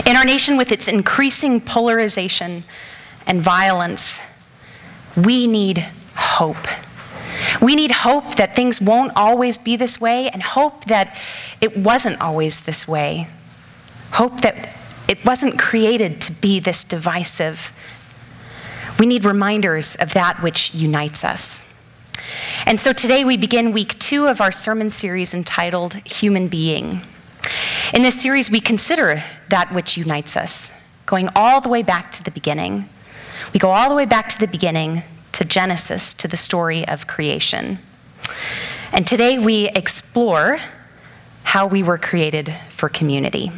In our nation, with its increasing polarization and violence, we need hope. We need hope that things won't always be this way, and hope that it wasn't always this way. Hope that it wasn't created to be this divisive. We need reminders of that which unites us. And so today we begin week 2 of our sermon series entitled Human Being. In this series, we consider that which unites us, going all the way back to the beginning. We go all the way back to the beginning, to Genesis, to the story of creation. And today we explore how we were created for community.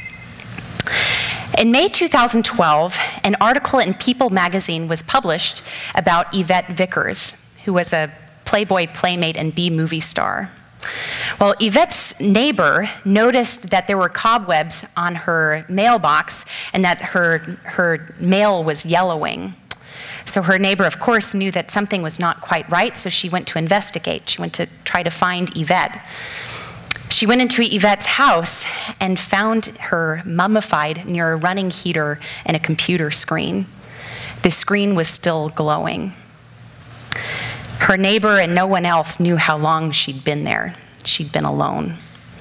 In May 2012, an article in People magazine was published about Yvette Vickers, who was a Playboy playmate and B-movie star. Well, Yvette's neighbor noticed that there were cobwebs on her mailbox and that her mail was yellowing. So her neighbor, of course, knew that something was not quite right, so she went to investigate. She went to try to find Yvette. She went into Yvette's house and found her mummified near a running heater and a computer screen. The screen was still glowing. Her neighbor and no one else knew how long she'd been there. She'd been alone.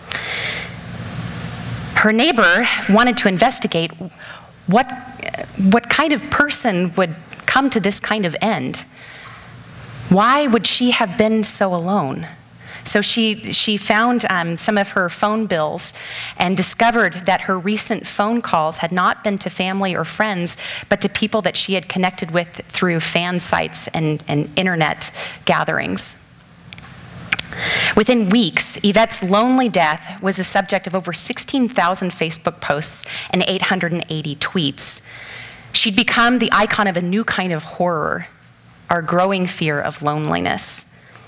Her neighbor wanted to investigate what kind of person would come to this kind of end. Why would she have been so alone? So she found some of her phone bills and discovered that her recent phone calls had not been to family or friends, but to people that she had connected with through fan sites and internet gatherings. Within weeks, Yvette's lonely death was the subject of over 16,000 Facebook posts and 880 tweets. She'd become the icon of a new kind of horror, our growing fear of loneliness.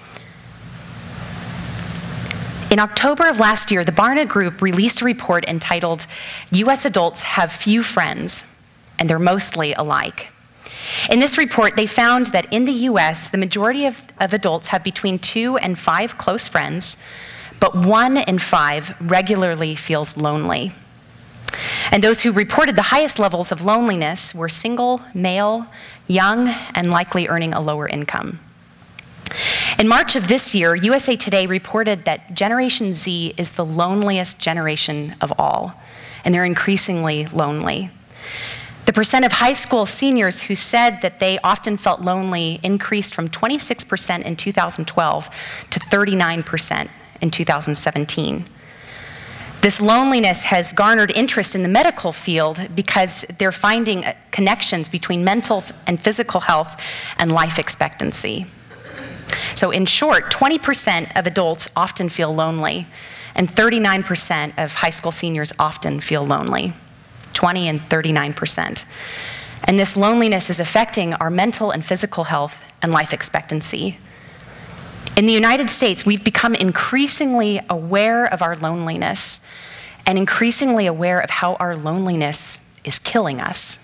In October of last year, the Barna Group released a report entitled, U.S. Adults Have Few Friends, and They're Mostly Alike. In this report, they found that in the U.S., the majority of adults have between 2 and 5 close friends, but 1 in 5 regularly feels lonely. And those who reported the highest levels of loneliness were single, male, young, and likely earning a lower income. In March of this year, USA Today reported that Generation Z is the loneliest generation of all, and they're increasingly lonely. The percent of high school seniors who said that they often felt lonely increased from 26% in 2012 to 39% in 2017. This loneliness has garnered interest in the medical field because they're finding connections between mental and physical health and life expectancy. So in short, 20% of adults often feel lonely, and 39% of high school seniors often feel lonely. 20 and 39%. And this loneliness is affecting our mental and physical health and life expectancy. In the United States, we've become increasingly aware of our loneliness and increasingly aware of how our loneliness is killing us.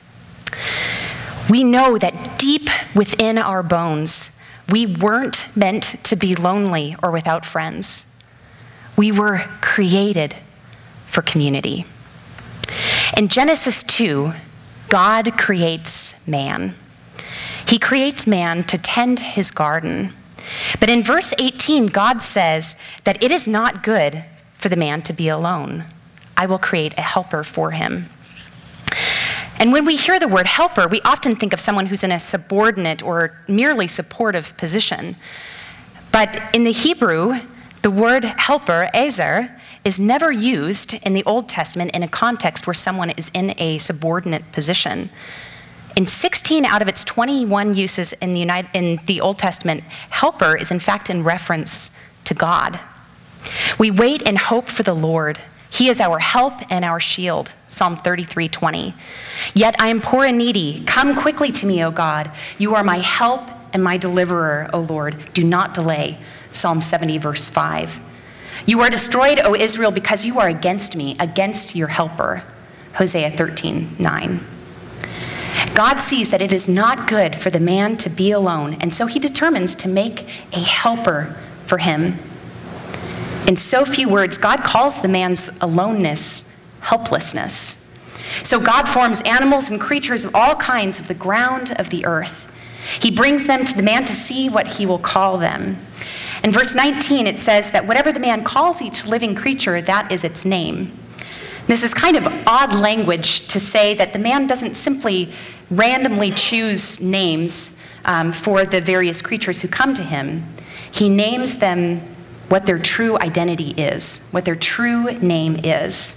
We know that deep within our bones, we weren't meant to be lonely or without friends. We were created for community. In Genesis 2, God creates man. He creates man to tend his garden. But in verse 18, God says that it is not good for the man to be alone. I will create a helper for him. And when we hear the word helper, we often think of someone who's in a subordinate or merely supportive position. But in the Hebrew, the word helper, ezer, is never used in the Old Testament in a context where someone is in a subordinate position. In 16 out of its 21 uses in the Old Testament, helper is in fact in reference to God. We wait and hope for the Lord. He is our help and our shield, Psalm 33:20. Yet I am poor and needy. Come quickly to me, O God. You are my help and my deliverer, O Lord. Do not delay, Psalm 70, verse 5. You are destroyed, O Israel, because you are against me, against your helper, Hosea 13:9. God sees that it is not good for the man to be alone, and so he determines to make a helper for him. In so few words, God calls the man's aloneness helplessness. So God forms animals and creatures of all kinds of the ground of the earth. He brings them to the man to see what he will call them. In verse 19, it says that whatever the man calls each living creature, that is its name. This is kind of odd language to say that the man doesn't simply randomly choose names for the various creatures who come to him. He names them what their true identity is, what their true name is.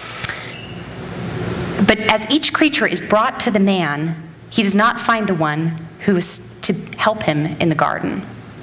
But as each creature is brought to the man, he does not find the one who is to help him in the garden.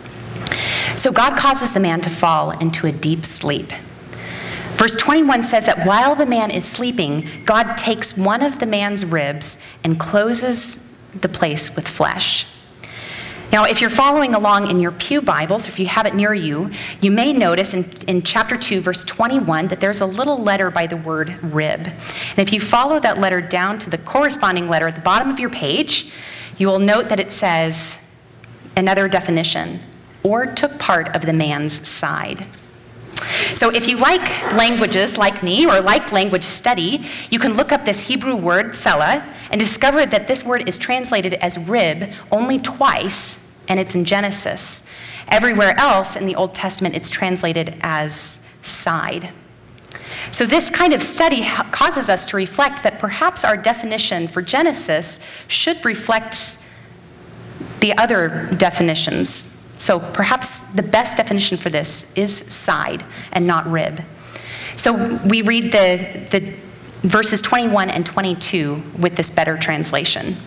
So God causes the man to fall into a deep sleep. Verse 21 says that while the man is sleeping, God takes one of the man's ribs and closes the place with flesh. Now, if you're following along in your pew Bibles, if you have it near you, you may notice in chapter 2, verse 21, that there's a little letter by the word rib. And if you follow that letter down to the corresponding letter at the bottom of your page, you will note that it says another definition, or took part of the man's side. So if you like languages like me or like language study, you can look up this Hebrew word, selah, and discover that this word is translated as rib only twice, and it's in Genesis. Everywhere else in the Old Testament, it's translated as side. So this kind of study causes us to reflect that perhaps our definition for Genesis should reflect the other definitions. So perhaps the best definition for this is side and not rib. So we read the verses 21 and 22 with this better translation.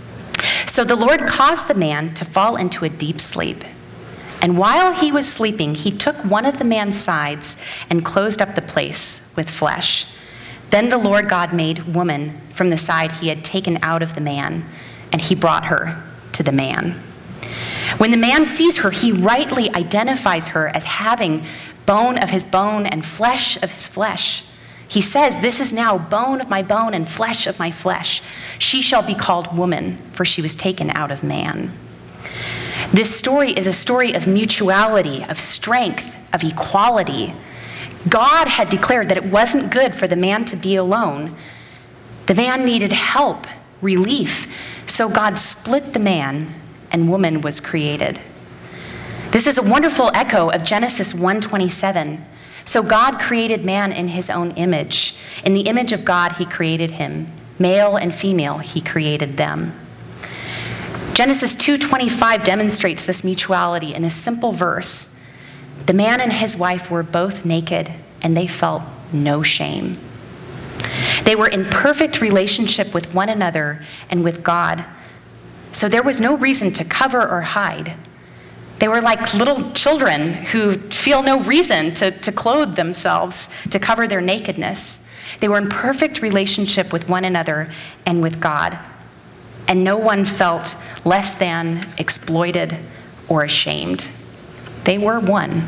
So the Lord caused the man to fall into a deep sleep. And while he was sleeping, he took one of the man's sides and closed up the place with flesh. Then the Lord God made woman from the side he had taken out of the man, and he brought her to the man. When the man sees her, he rightly identifies her as having bone of his bone and flesh of his flesh. He says, "This is now bone of my bone and flesh of my flesh. She shall be called woman, for she was taken out of man." This story is a story of mutuality, of strength, of equality. God had declared that it wasn't good for the man to be alone. The man needed help, relief, so God split the man and woman was created. This is a wonderful echo of Genesis 1:27. So God created man in his own image. In the image of God, he created him. Male and female, he created them. Genesis 2:25 demonstrates this mutuality in a simple verse. The man and his wife were both naked, and they felt no shame. They were in perfect relationship with one another and with God. So there was no reason to cover or hide. They were like little children who feel no reason to clothe themselves, to cover their nakedness. They were in perfect relationship with one another and with God. And no one felt less than, exploited, or ashamed. They were one.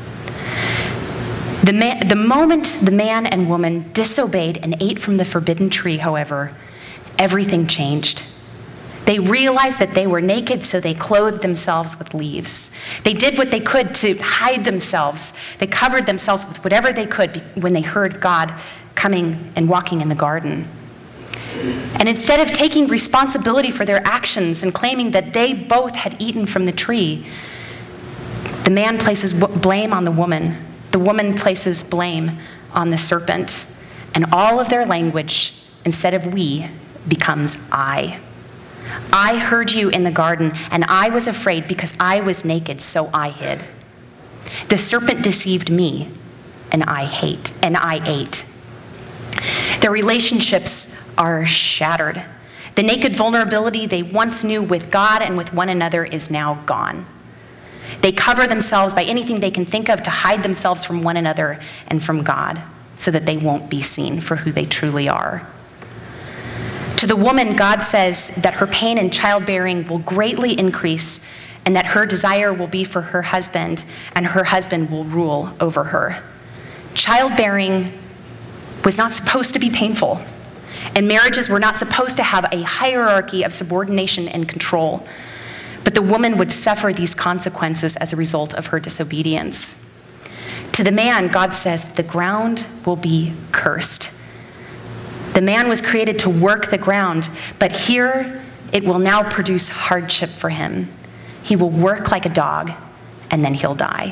The moment the man and woman disobeyed and ate from the forbidden tree, however, everything changed. They realized that they were naked, so they clothed themselves with leaves. They did what they could to hide themselves. They covered themselves with whatever they could when they heard God coming and walking in the garden. And instead of taking responsibility for their actions and claiming that they both had eaten from the tree, the man places blame on the woman places blame on the serpent, and all of their language, instead of we, becomes I. I heard you in the garden, and I was afraid because I was naked, so I hid. The serpent deceived me, and I ate. Their relationships are shattered. The naked vulnerability they once knew with God and with one another is now gone. They cover themselves by anything they can think of to hide themselves from one another and from God, so that they won't be seen for who they truly are. To the woman, God says that her pain in childbearing will greatly increase, and that her desire will be for her husband, and her husband will rule over her. Childbearing was not supposed to be painful, and marriages were not supposed to have a hierarchy of subordination and control. But the woman would suffer these consequences as a result of her disobedience. To the man, God says the ground will be cursed. The man was created to work the ground, but here it will now produce hardship for him. He will work like a dog, and then he'll die.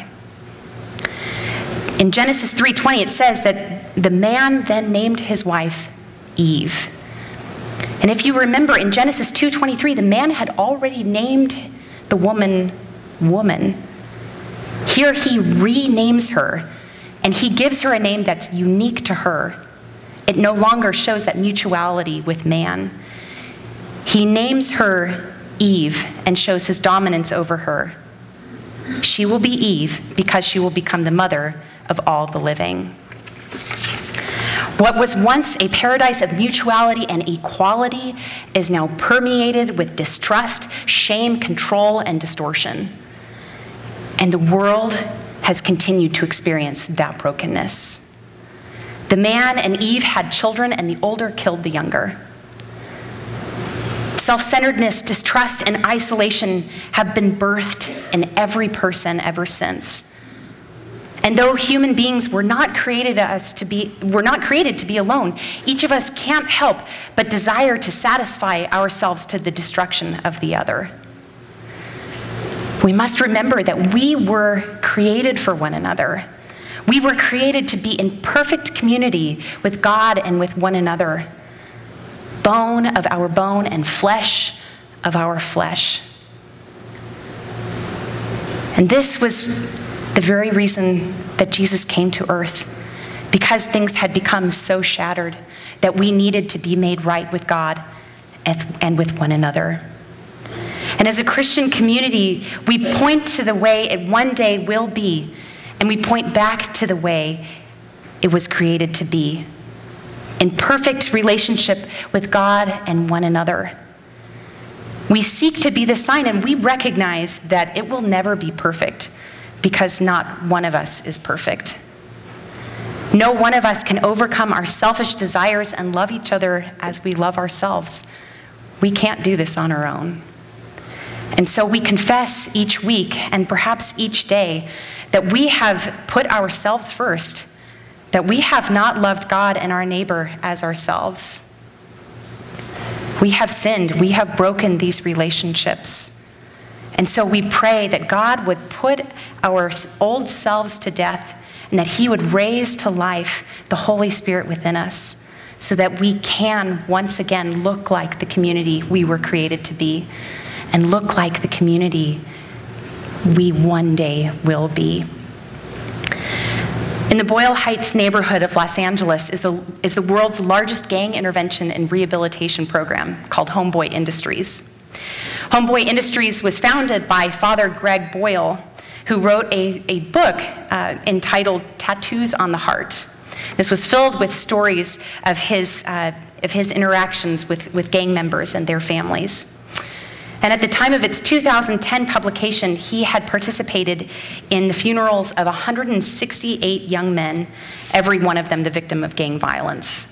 In Genesis 3:20, it says that the man then named his wife Eve. And if you remember, in Genesis 2:23, the man had already named the woman, woman. Here he renames her, and he gives her a name that's unique to her. It no longer shows that mutuality with man. He names her Eve and shows his dominance over her. She will be Eve because she will become the mother of all the living. What was once a paradise of mutuality and equality is now permeated with distrust, shame, control, and distortion. And the world has continued to experience that brokenness. The man and Eve had children, and the older killed the younger. Self-centeredness, distrust, and isolation have been birthed in every person ever since. And though human beings were not created to be alone, each of us can't help but desire to satisfy ourselves to the destruction of the other. We must remember that we were created for one another. We were created to be in perfect community with God and with one another. Bone of our bone and flesh of our flesh. And this was the very reason that Jesus came to earth, because things had become so shattered that we needed to be made right with God and with one another. And as a Christian community, we point to the way it one day will be, and we point back to the way it was created to be, in perfect relationship with God and one another. We seek to be the sign, and we recognize that it will never be perfect, because not one of us is perfect. No one of us can overcome our selfish desires and love each other as we love ourselves. We can't do this on our own. And so we confess each week, and perhaps each day, that we have put ourselves first, that we have not loved God and our neighbor as ourselves. We have sinned. We have broken these relationships. And so we pray that God would put our old selves to death, and that he would raise to life the Holy Spirit within us, so that we can once again look like the community we were created to be, and look like the community we one day will be. In the Boyle Heights neighborhood of Los Angeles is the world's largest gang intervention and rehabilitation program called Homeboy Industries. Homeboy Industries was founded by Father Greg Boyle, who wrote a book entitled Tattoos on the Heart. This was filled with stories of his interactions with gang members and their families. And at the time of its 2010 publication, he had participated in the funerals of 168 young men, every one of them the victim of gang violence.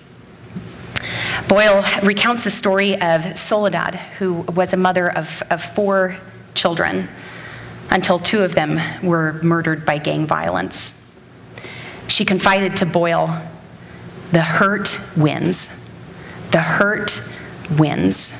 Boyle recounts the story of Soledad, who was a mother of 4 children, until 2 of them were murdered by gang violence. She confided to Boyle, "The hurt wins. The hurt wins."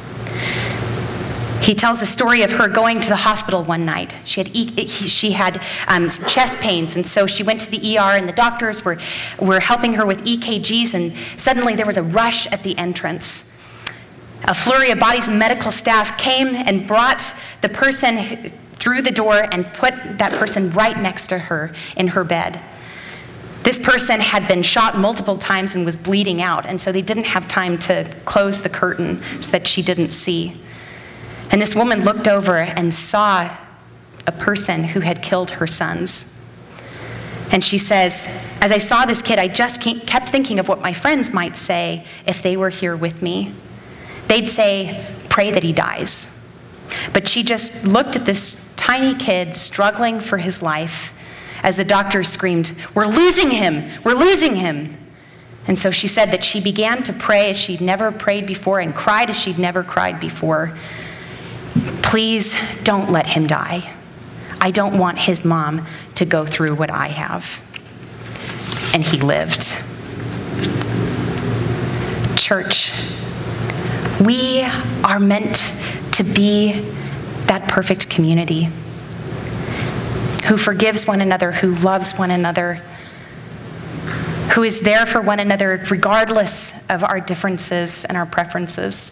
He tells the story of her going to the hospital one night. She had chest pains, and so she went to the ER, and the doctors were helping her with EKGs, and suddenly there was a rush at the entrance. A flurry of bodies and medical staff came and brought the person through the door and put that person right next to her in her bed. This person had been shot multiple times and was bleeding out, and so they didn't have time to close the curtain so that she didn't see. And this woman looked over and saw a person who had killed her sons. And she says, "As I saw this kid, I just kept thinking of what my friends might say if they were here with me. They'd say, 'Pray that he dies.' But she just looked at this tiny kid struggling for his life as the doctors screamed, 'We're losing him! We're losing him!' And so she said that she began to pray as she'd never prayed before and cried as she'd never cried before. 'Please don't let him die. I don't want his mom to go through what I have.' And he lived. Church, we are meant to be that perfect community who forgives one another, who loves one another, who is there for one another regardless of our differences and our preferences.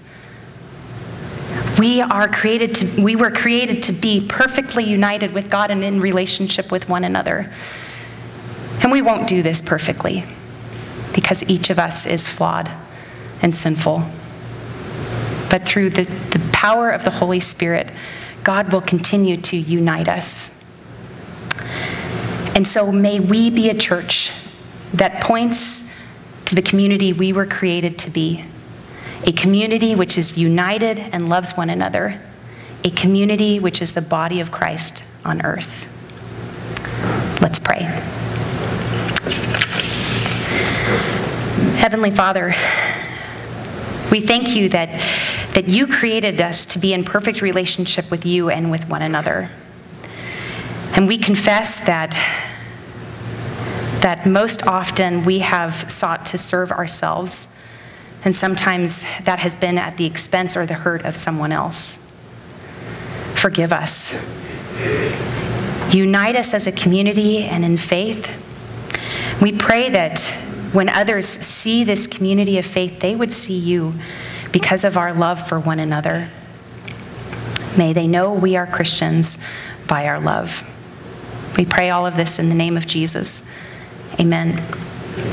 We were created to be perfectly united with God and in relationship with one another. And we won't do this perfectly because each of us is flawed and sinful. But through the power of the Holy Spirit, God will continue to unite us. And so may we be a church that points to the community we were created to be, a community which is united and loves one another, a community which is the body of Christ on earth. Let's pray. Heavenly Father, we thank you that you created us to be in perfect relationship with you and with one another. And we confess that most often we have sought to serve ourselves, and sometimes that has been at the expense or the hurt of someone else. Forgive us. Unite us as a community and in faith. We pray that when others see this community of faith, they would see you because of our love for one another. May they know we are Christians by our love. We pray all of this in the name of Jesus. Amen.